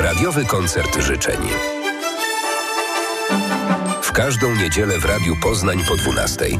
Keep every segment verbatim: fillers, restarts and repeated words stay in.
Radiowy koncert życzeń. W każdą niedzielę w Radiu Poznań po dwunastej.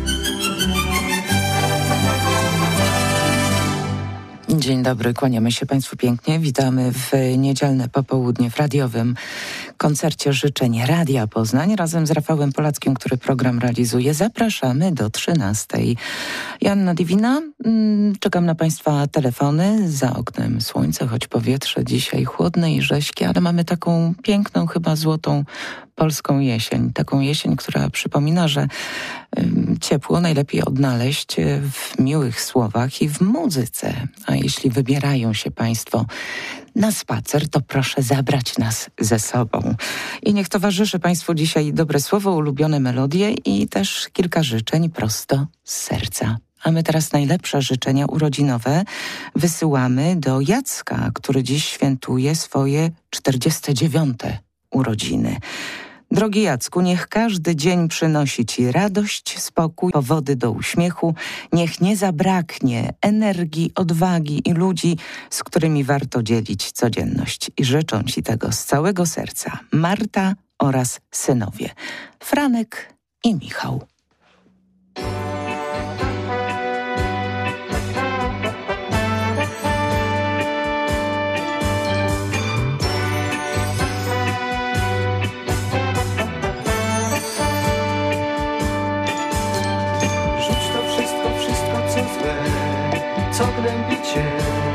Dzień dobry, kłaniamy się Państwu pięknie. Witamy w niedzielne popołudnie w radiowym koncercie życzeń Radia Poznań. Razem z Rafałem Polackim, który program realizuje, zapraszamy do trzynastej. Joanna Dywina, czekam na Państwa telefony. Za oknem słońce, choć powietrze dzisiaj chłodne i rześkie, ale mamy taką piękną, chyba złotą polską jesień. Taką jesień, która przypomina, że ciepło najlepiej odnaleźć w miłych słowach i w muzyce. A jeśli wybierają się Państwo na spacer, to proszę zabrać nas ze sobą. I niech towarzyszy Państwu dzisiaj dobre słowo, ulubione melodie i też kilka życzeń prosto z serca. A my teraz najlepsze życzenia urodzinowe wysyłamy do Jacka, który dziś świętuje swoje czterdzieste dziewiąte urodziny. Drogi Jacku, niech każdy dzień przynosi Ci radość, spokój, powody do uśmiechu. Niech nie zabraknie energii, odwagi i ludzi, z którymi warto dzielić codzienność. I życzą Ci tego z całego serca Marta oraz synowie Franek i Michał. Co gnębi Cię?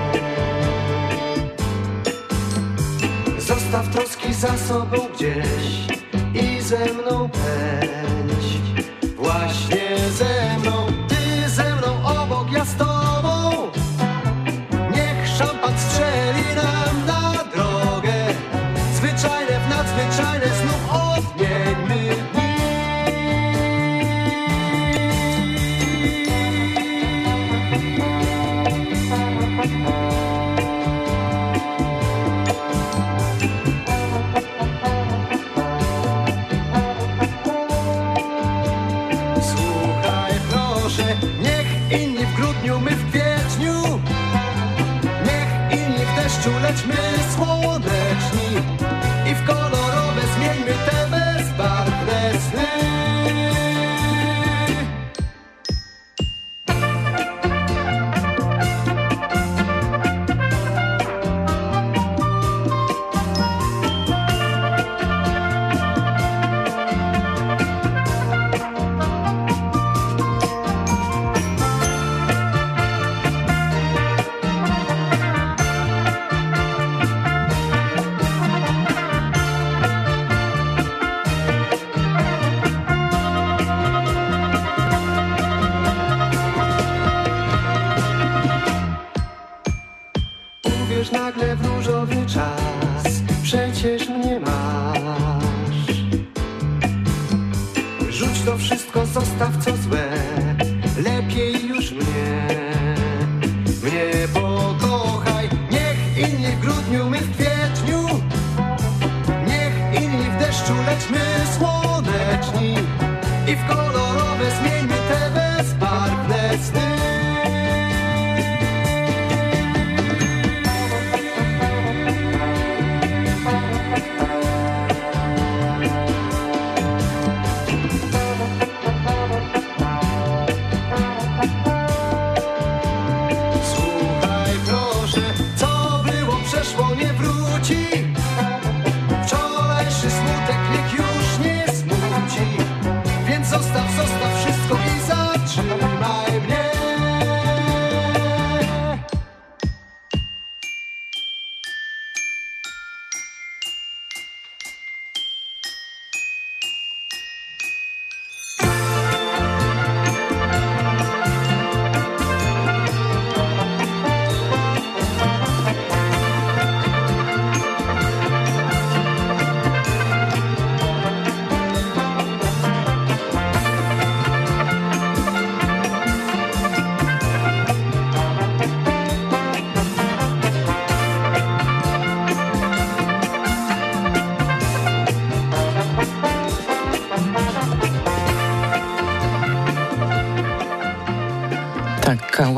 Zostaw troski za sobą gdzieś i ze mną pędź. Właśnie ze mną, Ty ze mną, obok ja z Tobą. Niech szampan strzeli nam na drogę. Zwyczajne w nadzwyczajne znów odmieńmy dni. Niech inni w grudniu, my w kwietniu. Niech inni w deszczu, lecz my słoneczni. I w kolorowe zmieńmy te bezbarwne sny. Nagle w różowy czas, przecież mnie masz. Rzuć to wszystko, zostaw co złe, lepiej już mnie. Mnie pokochaj, niech inni w grudniu, my w kwietniu. Niech inni w deszczu, lecz my słoneczni. I w kolorowe zmieńmy te bezbarwne sny. Zostaw, zostaw wszystko i zatrzymaj mnie.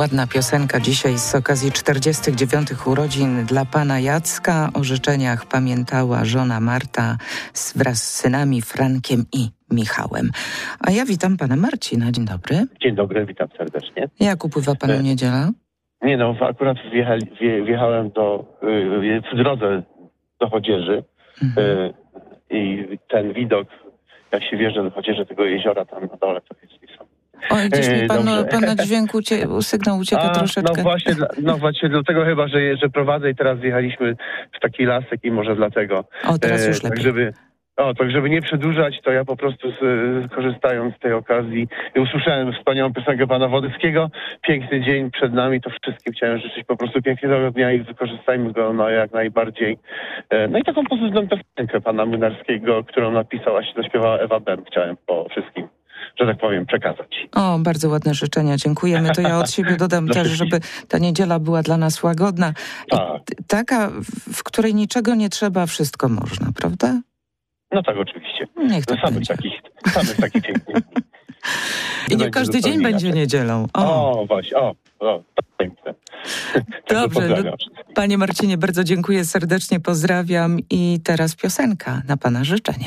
ładna piosenka dzisiaj z okazji czterdziestych dziewiątych urodzin dla pana Jacka. O życzeniach pamiętała żona Marta z, wraz z synami Frankiem i Michałem. A ja witam pana Marcina. Dzień dobry. Dzień dobry, witam serdecznie. Jak upływa panu e, niedziela? Nie no, akurat wjechali, wje, wjechałem do, y, w drodze do Chodzieży mhm. y, i ten widok, jak się wjeżdża do Chodzieży, tego jeziora tam na dole, to jest niesamowite. Oj, gdzieś mi pan, pana dźwięku, ucie, sygnał ucieka A, troszeczkę. No właśnie, no właśnie dlatego chyba, że, że prowadzę i teraz wjechaliśmy w taki lasek i może dlatego. O, teraz już e, lepiej. Tak, żeby, o, tak żeby nie przedłużać, to ja po prostu z, korzystając z tej okazji i usłyszałem wspaniałą piosenkę pana Wodeckiego. Piękny dzień przed nami, to wszystkim chciałem życzyć po prostu pięknego dnia i wykorzystajmy go no, jak najbardziej. E, no i taką pozytywną piosenkę pana Młynarskiego, którą napisała się, zaśpiewała Ewa Bem, chciałem po wszystkim, że tak powiem, przekazać. O, bardzo ładne życzenia, dziękujemy. To ja od siebie dodam też, żeby ta niedziela była dla nas łagodna. I tak. Taka, w której niczego nie trzeba, wszystko można, prawda? No tak, oczywiście. Niech to samych takich, samych takich pięknych. I nie każdy dzień będzie niedzielą. O, o właśnie, o, o, to piękne. Dobrze, no, panie Marcinie, bardzo dziękuję serdecznie, pozdrawiam i teraz piosenka na pana życzenie.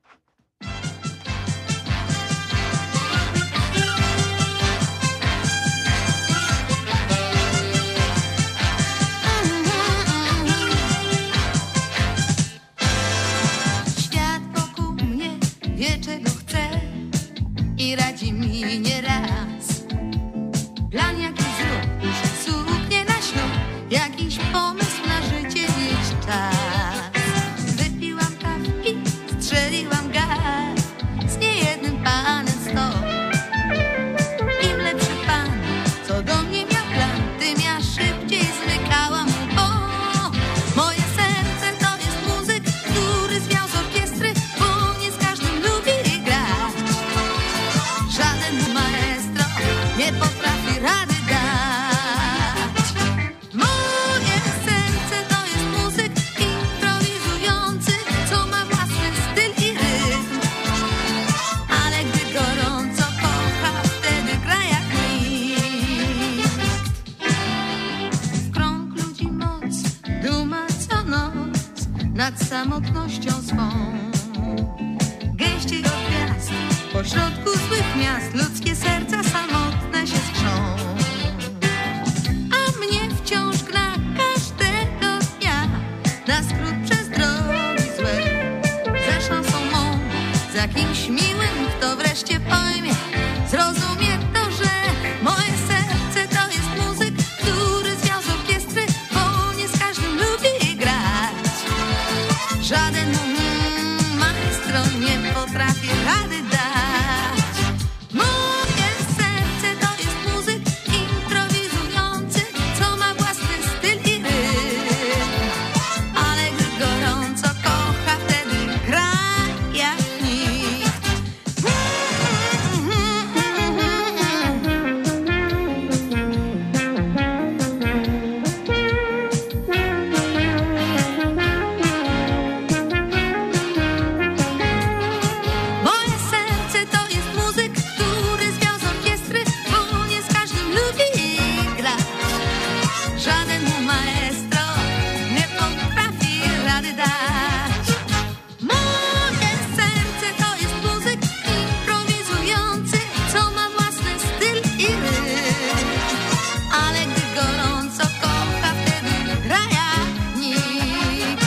I radzi mi nieraz. Plan jakiś zrób, już suknię na ślub, jakiś pomysł na życie, mieć czas. Wypiłam kawki, strzeliłam gaz, z niejednym panem stop. Im lepszy pan, co do mnie miał plan, tym ja szybciej zmykałam mu, bo moje serce to jest muzyk, który zwiał z orkiestry, bo nie z każdym lubi grać. Żaden maestro nie potrafi rady dać. Moje serce to jest muzyk improwizujący, co ma własny styl i rytm. Ale gdy gorąco kocha, wtedy gra jak nikt. W krąg ludzi moc, duma co noc nad samotnością swą. Gęściej od gwiazd, pośrodku złych miast, ludzkie serca samotne się skrzą. A mnie wciąż gra każdego dnia na skrót przez drogi złe. Ze szansą mą, za kimś miłym, kto wreszcie pojmie, zrozumie to, że moje serce to jest muzyk, który zwiał z orkiestry, bo nie z każdym lubi grać. Żaden mm, maestro nie potrafi rady dać. Moje serce to jest muzyk improwizujący, co ma własny styl i rytm. Ale gdy gorąco kocha, wtedy gra jak nikt. Moje serce to jest muzyk, który zwiał z orkiestry, bo nie z każdym lubi grać. Żaden mu maestro nie potrafi rady dać. Moje serce to jest muzyk improwizujący, co ma własny styl i rytm. Ale gdy gorąco kocha, wtedy gra jak nikt.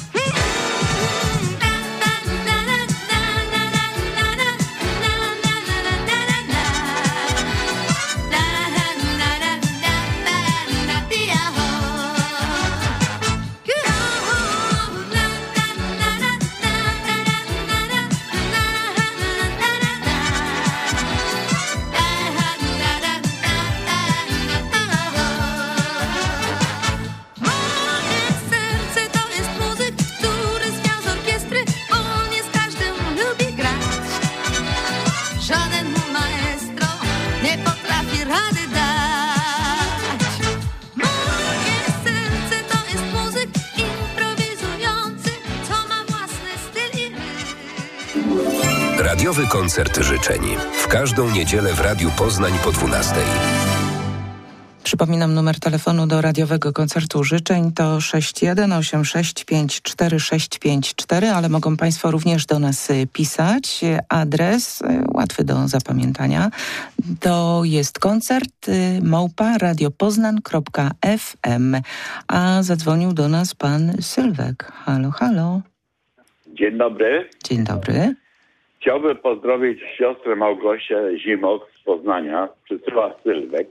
Moje serce to jest muzyk, który zwiał z orkiestry, bo nie z każdym lubi grać. Żaden mu maestro nie potrafi rady dać. Moje serce to jest muzyk improwizujący, co ma własny styl i rytm. Radiowy koncert życzeń. W każdą niedzielę w Radiu Poznań po dwunastej. Przypominam, numer telefonu do radiowego koncertu życzeń to sześć jeden osiem sześć pięć cztery sześć pięć cztery, ale mogą Państwo również do nas pisać. Adres łatwy do zapamiętania. To jest koncert małpa radiopoznan kropka f m. A zadzwonił do nas pan Sylwek. Halo, halo. Dzień dobry. Dzień dobry. Chciałbym pozdrowić siostrę Małgosię Zimok z Poznania, przysyła Sylwek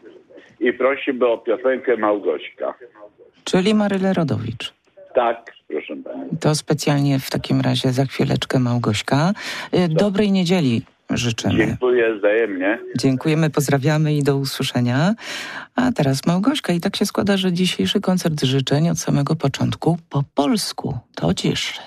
i prosiłby o piosenkę Małgośka. Czyli Marylę Rodowicz. Tak, proszę pani. To specjalnie w takim razie za chwileczkę Małgośka. Dobrej niedzieli życzymy. Dziękuję wzajemnie. Dziękujemy, pozdrawiamy i do usłyszenia. A teraz Małgośka. I tak się składa, że dzisiejszy koncert życzeń od samego początku po polsku. To ciszy.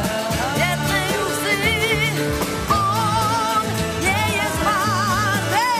On nie jest wart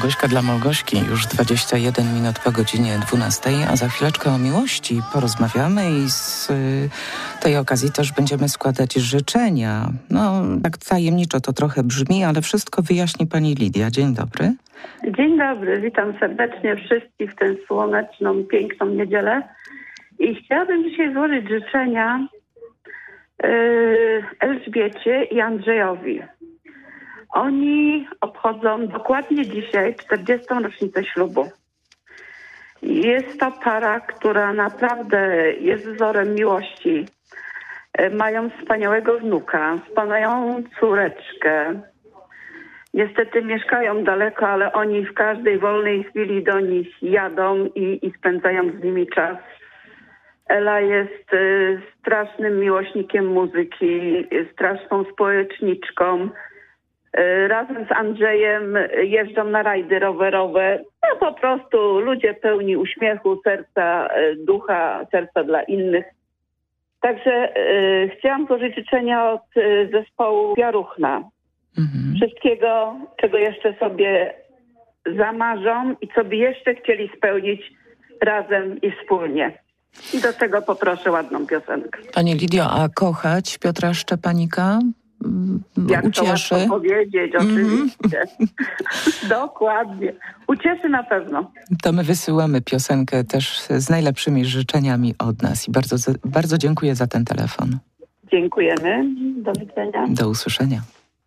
Małgośka dla Małgośki, już dwadzieścia jeden minut po godzinie dwunastej, a za chwileczkę o miłości porozmawiamy i z y, tej okazji też będziemy składać życzenia. No, tak tajemniczo to trochę brzmi, ale wszystko wyjaśni pani Lidia. Dzień dobry. Dzień dobry, witam serdecznie wszystkich w tę słoneczną, piękną niedzielę. I chciałabym dzisiaj złożyć życzenia yy, Elżbiecie i Andrzejowi. Oni obchodzą dokładnie dzisiaj czterdziestą rocznicę ślubu. Jest to para, która naprawdę jest wzorem miłości. Mają wspaniałego wnuka, wspaniałą córeczkę. Niestety mieszkają daleko, ale oni w każdej wolnej chwili do nich jadą i, i spędzają z nimi czas. Ela jest y, strasznym miłośnikiem muzyki, straszną społeczniczką. Razem z Andrzejem jeżdżą na rajdy rowerowe. No po prostu ludzie pełni uśmiechu, serca, ducha, serca dla innych. Także y, chciałam złożyć życzenia od y, zespołu Piaruchna. Mhm. Wszystkiego, czego jeszcze sobie zamarzą i co by jeszcze chcieli spełnić razem i wspólnie. I do tego poproszę ładną piosenkę. Pani Lidio, a kochać Piotra Szczepanika? Jak ucieszy. to łatwo powiedzieć, oczywiście. Mm-hmm. Dokładnie. Ucieszy na pewno. To my wysyłamy piosenkę też z najlepszymi życzeniami od nas i bardzo, bardzo dziękuję za ten telefon. Dziękujemy. Do widzenia. Do usłyszenia.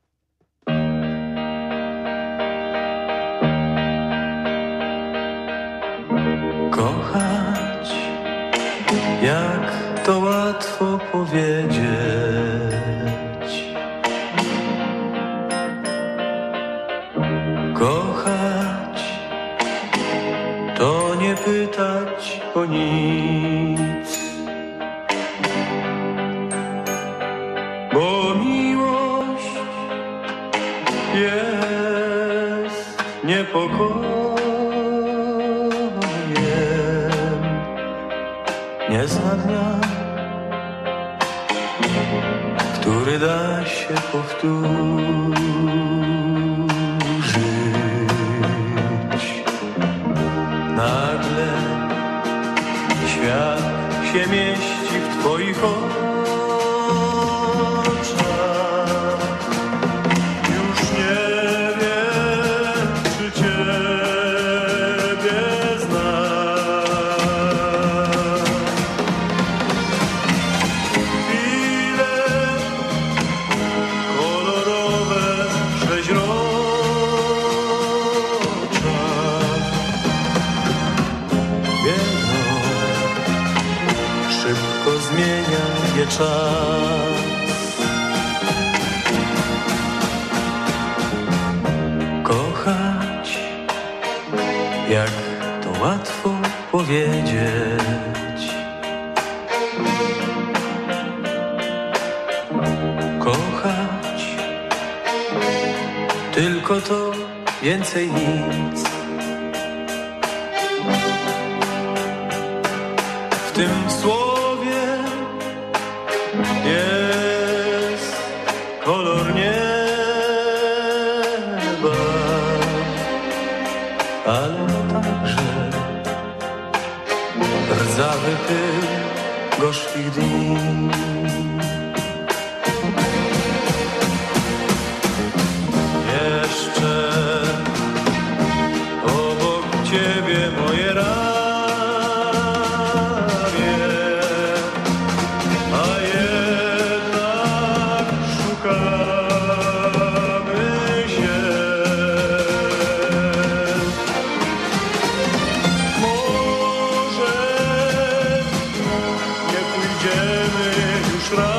Kochać, jak to łatwo powiedzieć. Kochać, to nie pytać o nic, bo miłość jest niepokojem, nie zna dnia, który da się powtórzyć. Nagle świat się mieści w twoich oczach. Już nie wiem, czy ciebie znam. Chwile kolorowe, przeźrocze. Szybko zmienia je czas. Kochać, jak to łatwo powiedzieć. Kochać, tylko to, więcej nic. W tym słowie jest kolor nieba, ale także rdzawy pył gorzkich dni. Jeszcze obok ciebie moje rany. Już raz.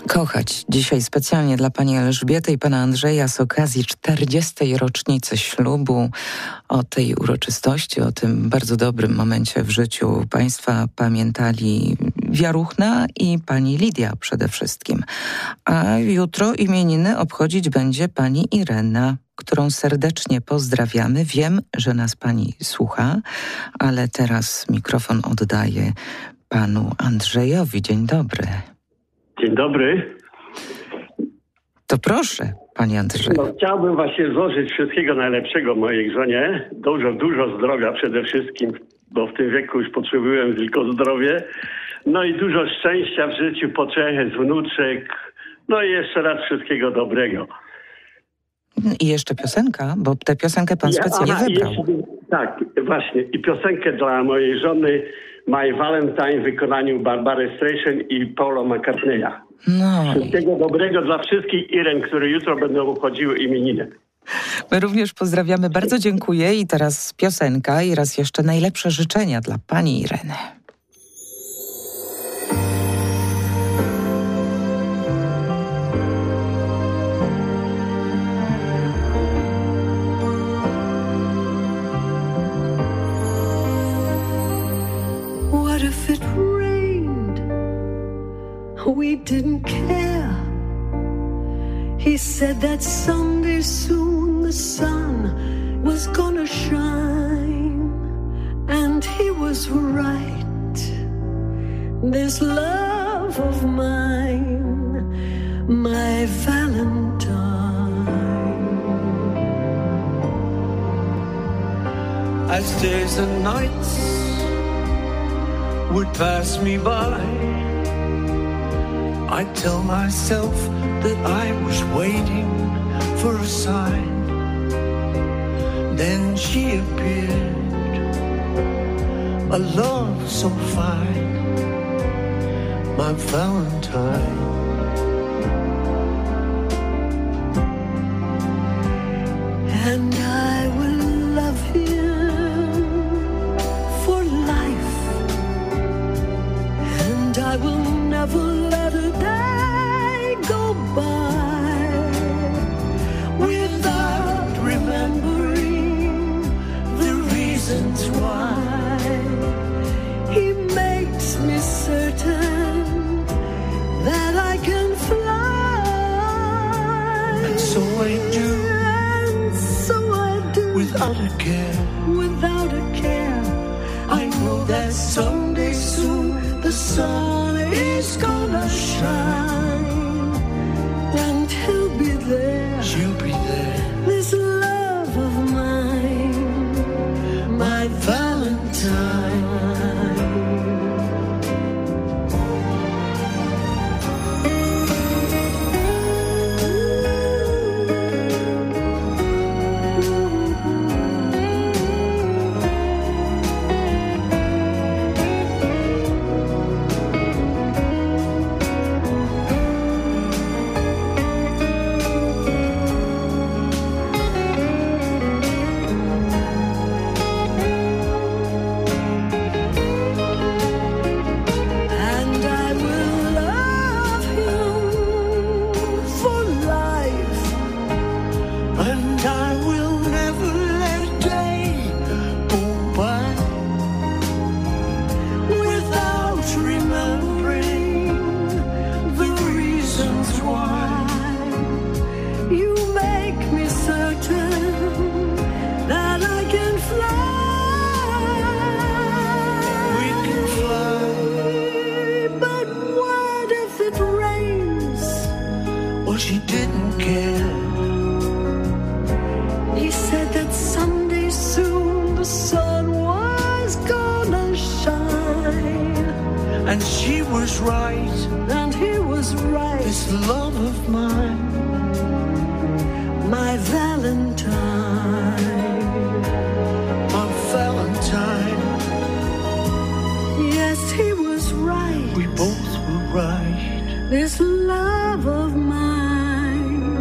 Kochać. Dzisiaj specjalnie dla pani Elżbiety i pana Andrzeja z okazji czterdziestej rocznicy ślubu. O tej uroczystości, o tym bardzo dobrym momencie w życiu państwa pamiętali Wiaruchna i pani Lidia przede wszystkim. A jutro imieniny obchodzić będzie pani Irena, którą serdecznie pozdrawiamy. Wiem, że nas pani słucha, ale teraz mikrofon oddaję panu Andrzejowi. Dzień dobry. Dzień dobry. To proszę, panie Andrzeju. No, chciałbym właśnie złożyć wszystkiego najlepszego mojej żonie. Dużo, dużo zdrowia przede wszystkim, bo w tym wieku już potrzebuję tylko zdrowie. No i dużo szczęścia w życiu, pocechy z wnuczek. No i jeszcze raz wszystkiego dobrego. I jeszcze piosenka, bo tę piosenkę pan specjalnie Aha, wybrał. Jeszcze, tak, właśnie. I piosenkę dla mojej żony My Valentine w wykonaniu Barbary Streisand i Paula McCartneya. No. Wszystkiego dobrego dla wszystkich Iren, które jutro będą obchodziły imieniny. My również pozdrawiamy. Bardzo dziękuję. I teraz piosenka i raz jeszcze najlepsze życzenia dla pani Ireny. What if it rained? We didn't care. He said that someday soon the sun was gonna shine, and he was right. This love of mine, my Valentine. As days and nights would pass me by, I tell myself that I was waiting for a sign. Then she appeared, a love so fine, my Valentine. And I will love him for life, and I will never let a day go by without remembering the reasons why. He makes me certain that I can fly, And so I do, and so I do, without a care. without a care. I know that someday soon the sun is gonna shine, and he'll be there. She'll be there, This love of mine, my Valentine. And I will love him for life, and I will never let a day go by without remembering the reasons why. You make me certain that I can fly. We can fly. But what if it rains? Well, she didn't care. He said that someday soon the sun was gonna shine, And she was right. and he was right. This love of mine, My Valentine. my Valentine. Yes, he was right. We both were right. This love of mine,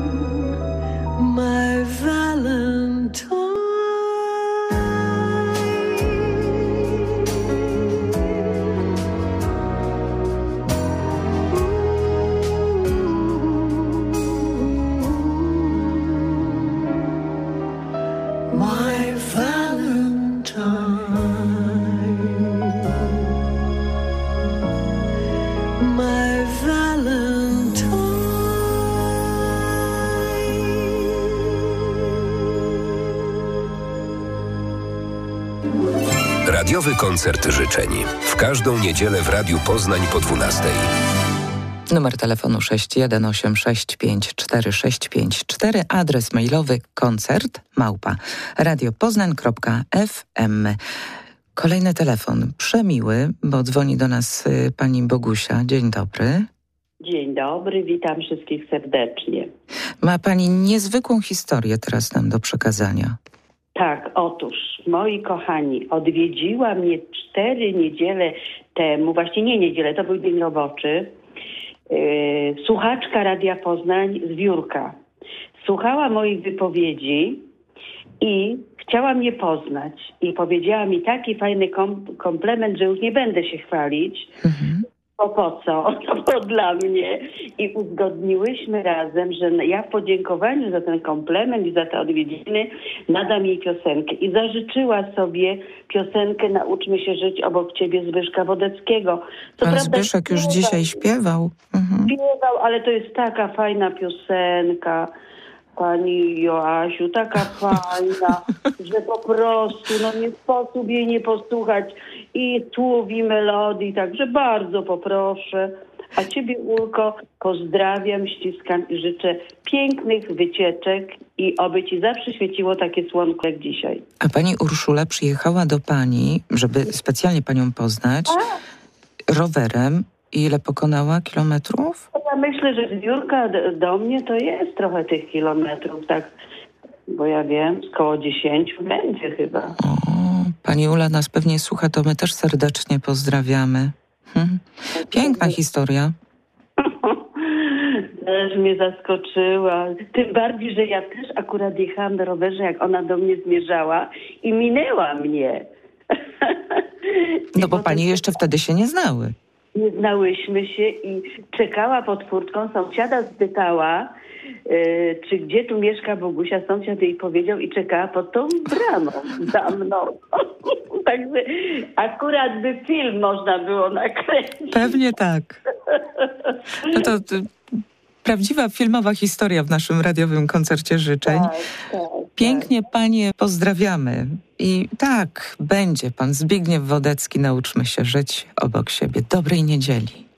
my Valentine. Radiowy koncert życzeń. W każdą niedzielę w Radiu Poznań po dwunastej. Numer telefonu sześć jeden osiem sześć pięć cztery sześć pięć cztery, adres mailowy koncert małpa radiopoznań kropka f m. Kolejny telefon, przemiły, bo dzwoni do nas y, pani Bogusia. Dzień dobry. Dzień dobry, witam wszystkich serdecznie. Ma pani niezwykłą historię teraz nam do przekazania. Tak, otóż, moi kochani, odwiedziła mnie cztery niedziele temu, właśnie nie niedzielę, to był dzień roboczy, yy, słuchaczka Radia Poznań z Wiórka. Słuchała moich wypowiedzi i chciała mnie poznać. I powiedziała mi taki fajny kom- komplement, że już nie będę się chwalić. Mhm. Bo po co? To było dla mnie. I uzgodniłyśmy razem, że ja w podziękowaniu za ten komplement i za te odwiedziny nadam jej piosenkę. I zażyczyła sobie piosenkę Nauczmy się żyć obok ciebie Zbyszka Wodeckiego. Co Pan prawda, Zbyszek już śpiewał, dzisiaj śpiewał. Mhm. Śpiewał, ale to jest taka fajna piosenka. Pani Joasiu, taka fajna, że po prostu no nie sposób jej nie posłuchać i słów, i melodii, także bardzo poproszę. A ciebie, Ulko, pozdrawiam, ściskam i życzę pięknych wycieczek i oby ci zawsze świeciło takie słonko jak dzisiaj. A pani Urszula przyjechała do pani, żeby specjalnie panią poznać, A? rowerem. I ile pokonała kilometrów? Ja myślę, że z Wiórka do mnie to jest trochę tych kilometrów, tak, bo ja wiem, koło dziesięciu będzie chyba. O, pani Ula nas pewnie słucha, to my też serdecznie pozdrawiamy. Hm. Piękna historia. Też mnie zaskoczyła. Tym bardziej, że ja też akurat jechałam na rowerze, jak ona do mnie zmierzała i minęła mnie. No bo pani jeszcze wtedy się nie znały. Nie znałyśmy się i czekała pod furtką. Sąsiada spytała, yy, czy gdzie tu mieszka Bogusia. Sąsiad jej powiedział i czekała pod tą bramą za mną. Także akurat by film można było nakręcić. Pewnie tak. No to, to prawdziwa filmowa historia w naszym radiowym koncercie życzeń. Tak, tak, Pięknie tak. Panie pozdrawiamy. I tak, będzie pan Zbigniew Wodecki, Nauczmy się żyć obok siebie. Dobrej niedzieli.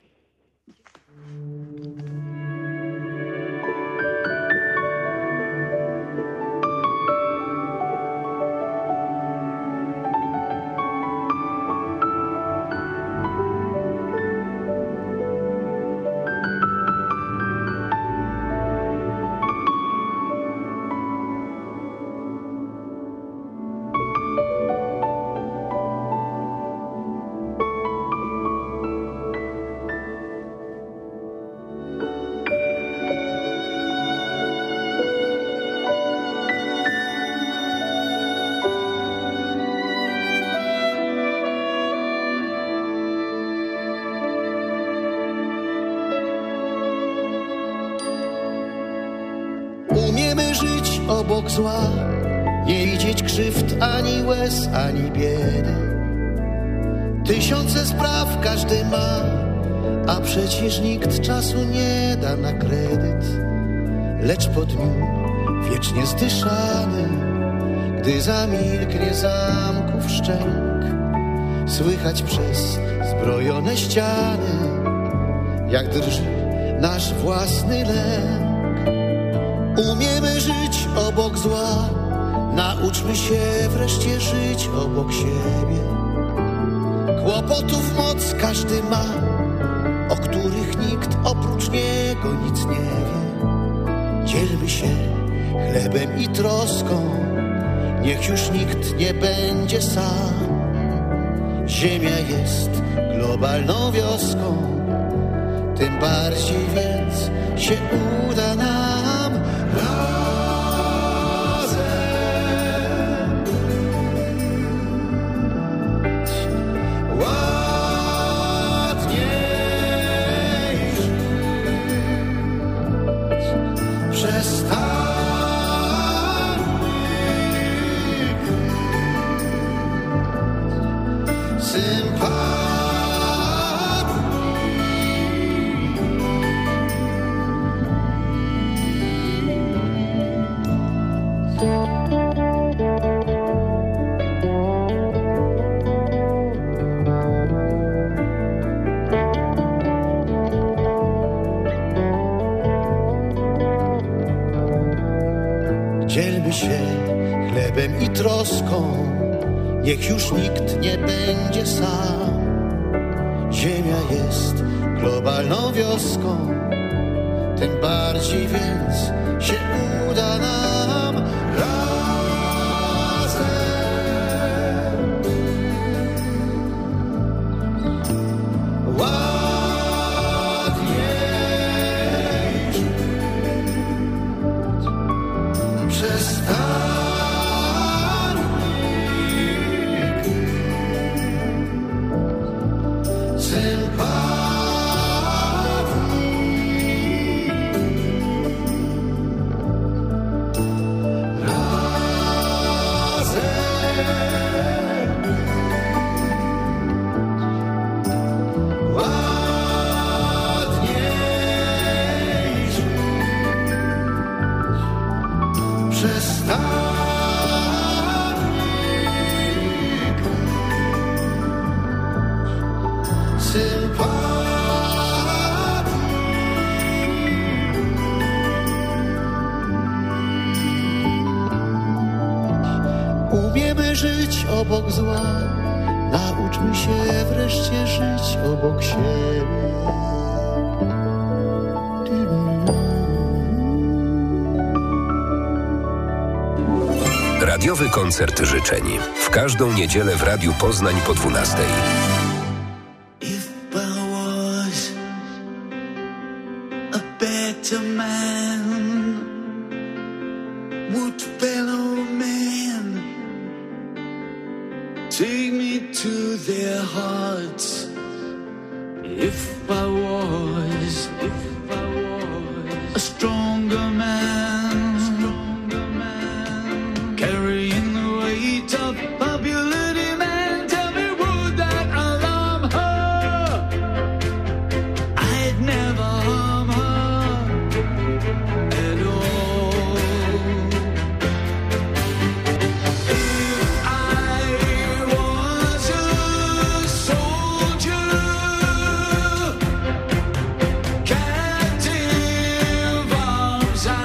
Umiemy żyć obok zła, nie widzieć krzywd, ani łez, ani biedy. Tysiące spraw każdy ma, a przecież nikt czasu nie da na kredyt. Lecz po dniu wiecznie zdyszany, gdy zamilknie zamków szczęk, słychać przez zbrojone ściany, jak drży nasz własny lęk. Umiemy żyć obok zła, nauczmy się wreszcie żyć obok siebie. Kłopotów moc każdy ma, o których nikt oprócz niego nic nie wie. Dzielmy się chlebem i troską, niech już nikt nie będzie sam. Ziemia jest globalną wioską, tym bardziej więc się uda nam dzielmy się chlebem i troską, niech już nikt nie będzie sam. Ziemia jest globalną wioską, tym bardziej więc się uda nam razem. Ładniej żyć. Przestańmy Umiemy żyć obok zła, nauczmy się wreszcie żyć obok siebie. Radiowy koncert życzeń. W każdą niedzielę w Radiu Poznań po dwunastej. Take me to their hearts. If I was, if I was a stronger man, stronger man, carrying the weight of popularity, man, tell me would that alarm her? I'd never harm her at all. If I was a soldier, captive arms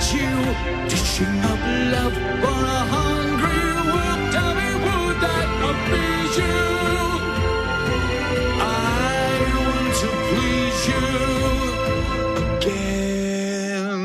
you. Dishing up love for a hungry world. Tell me, would that appease you? I want to please you again.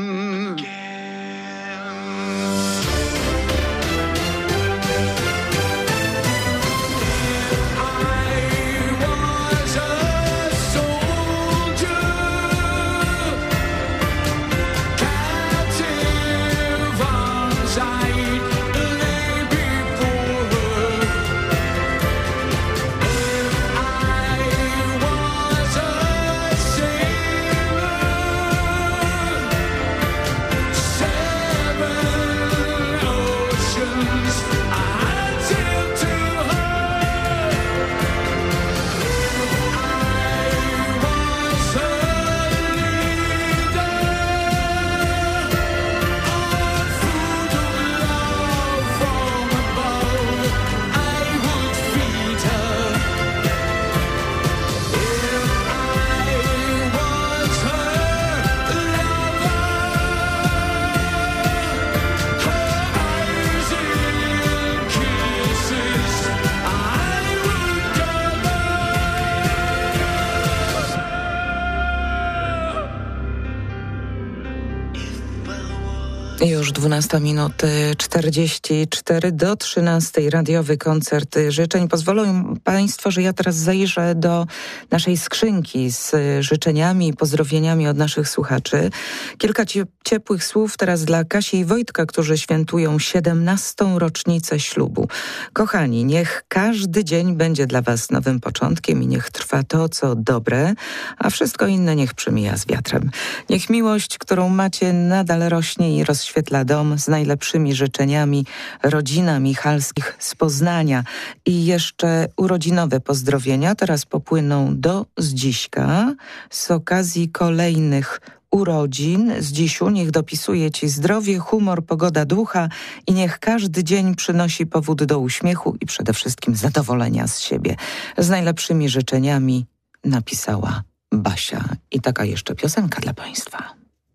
Już dwunasta minut czterdzieści cztery do trzynastej radiowy koncert życzeń. Pozwolą Państwo, że ja teraz zajrzę do naszej skrzynki z życzeniami i pozdrowieniami od naszych słuchaczy. Kilka ciepłych słów teraz dla Kasi i Wojtka, którzy świętują siedemnastą rocznicę ślubu. Kochani, niech każdy dzień będzie dla Was nowym początkiem i niech trwa to, co dobre, a wszystko inne niech przemija z wiatrem. Niech miłość, którą macie, nadal rośnie i rozświetla dom. Z najlepszymi życzeniami rodzina Michalskich z Poznania. I jeszcze urodzinowe pozdrowienia teraz popłyną do Zdziśka z okazji kolejnych urodzin. Zdzisiu, niech dopisuje Ci zdrowie, humor, pogoda ducha i niech każdy dzień przynosi powód do uśmiechu i przede wszystkim zadowolenia z siebie. Z najlepszymi życzeniami napisała Basia. I taka jeszcze piosenka dla Państwa.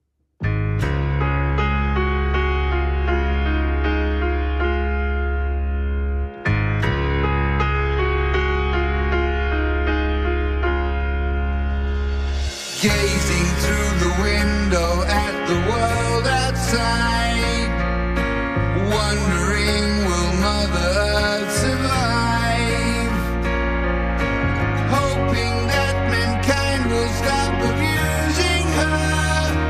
Gazing through the window at the world outside, wondering will Mother Earth survive, hoping that mankind will stop abusing her.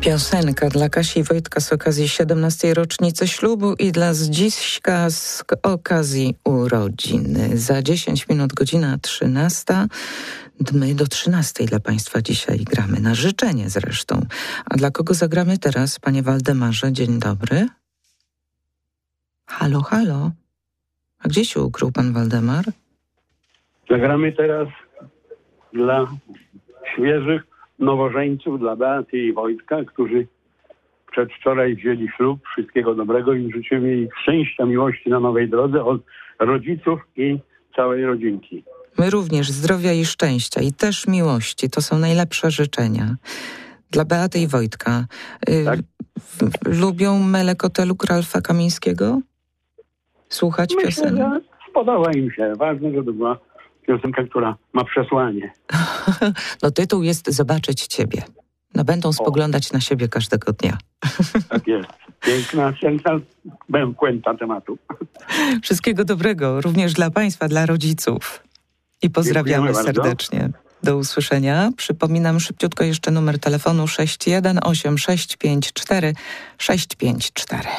Piosenka dla Kasi i Wojtka z okazji siedemnastej rocznicy ślubu i dla Zdziśka z okazji urodzin. Za dziesięć minut godzina trzynasta. My do trzynastej dla Państwa dzisiaj gramy, na życzenie zresztą. A dla kogo zagramy teraz, panie Waldemarze? Dzień dobry. Halo, halo. A gdzie się ukrył pan Waldemar? Zagramy teraz dla świeżych nowożeńców, dla Beaty i Wojtka, którzy przedwczoraj wzięli ślub. Wszystkiego dobrego im życzymy i szczęścia, miłości na nowej drodze od rodziców i całej rodzinki. My również zdrowia i szczęścia i też miłości. To są najlepsze życzenia. Dla Beaty i Wojtka. Y- tak. w- lubią Melekotelu Ralfa Kamińskiego? Słuchać Myślę, piosenek? że spodoba im się. Ważne, żeby była piosenka, która ma przesłanie. No tytuł jest Zobaczyć Ciebie. No będą spoglądać o. na siebie każdego dnia. Tak jest. Piękna, piękna puenta tematu. Wszystkiego dobrego również dla Państwa, dla rodziców. I pozdrawiamy serdecznie. Bardzo. Do usłyszenia. Przypominam szybciutko jeszcze numer telefonu sześć jeden osiem sześć pięć cztery sześć pięć cztery.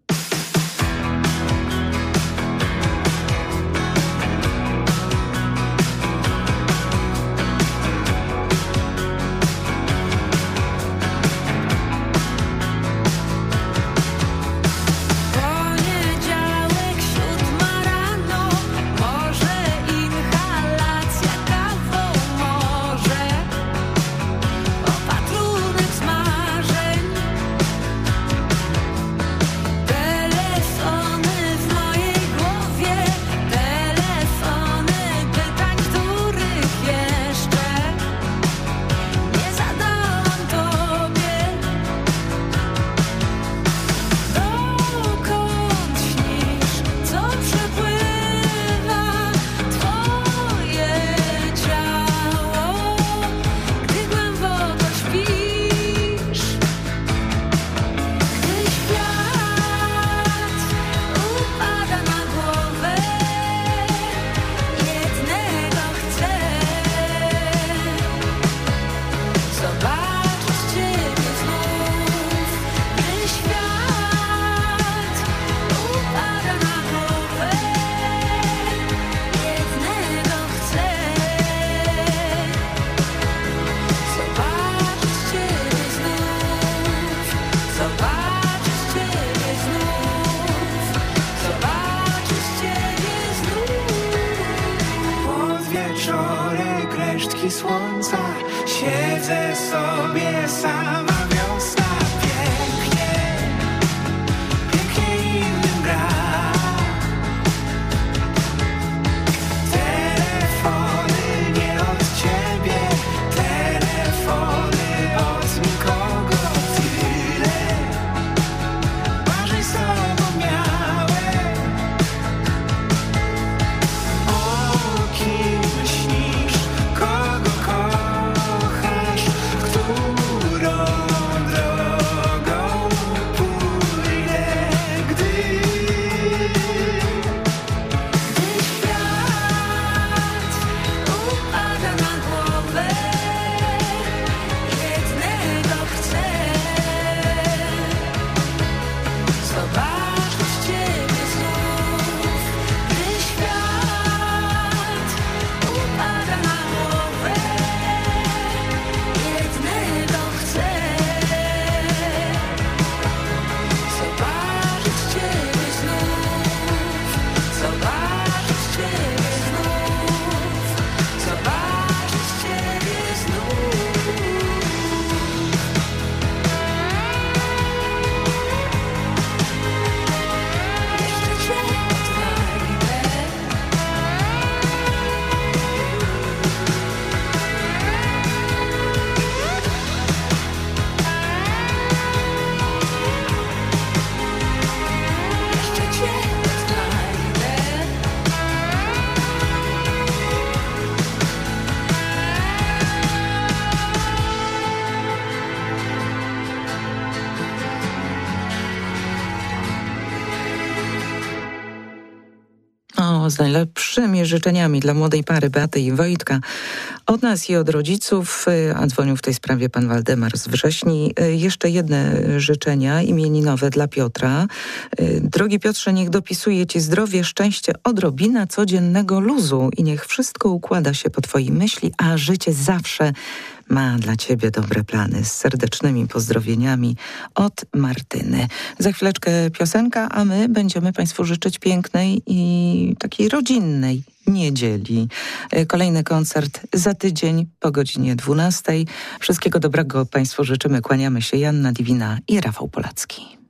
Słońca siedzę sobie sama, wiosna pięknie, pięknie innym gra. Telefony nie od ciebie, telefony od nikogo. Tyle marzeń z tobą miałem. O kim myślisz? Kochasz, którą No, z najlepszymi życzeniami dla młodej pary Beaty i Wojtka od nas i od rodziców, a dzwonił w tej sprawie pan Waldemar z Wrześni. Jeszcze jedne życzenia imieninowe dla Piotra. Drogi Piotrze, niech dopisuje ci zdrowie, szczęście, odrobina codziennego luzu i niech wszystko układa się po twojej myśli, a życie zawsze ma dla ciebie dobre plany. Z serdecznymi pozdrowieniami od Martyny. Za chwileczkę piosenka, a my będziemy państwu życzyć pięknej i takiej rodzinnej niedzieli. Kolejny koncert za tydzień po godzinie dwunastej. Wszystkiego dobrego państwu życzymy. Kłaniamy się. Joanna Liwina i Rafał Polacki.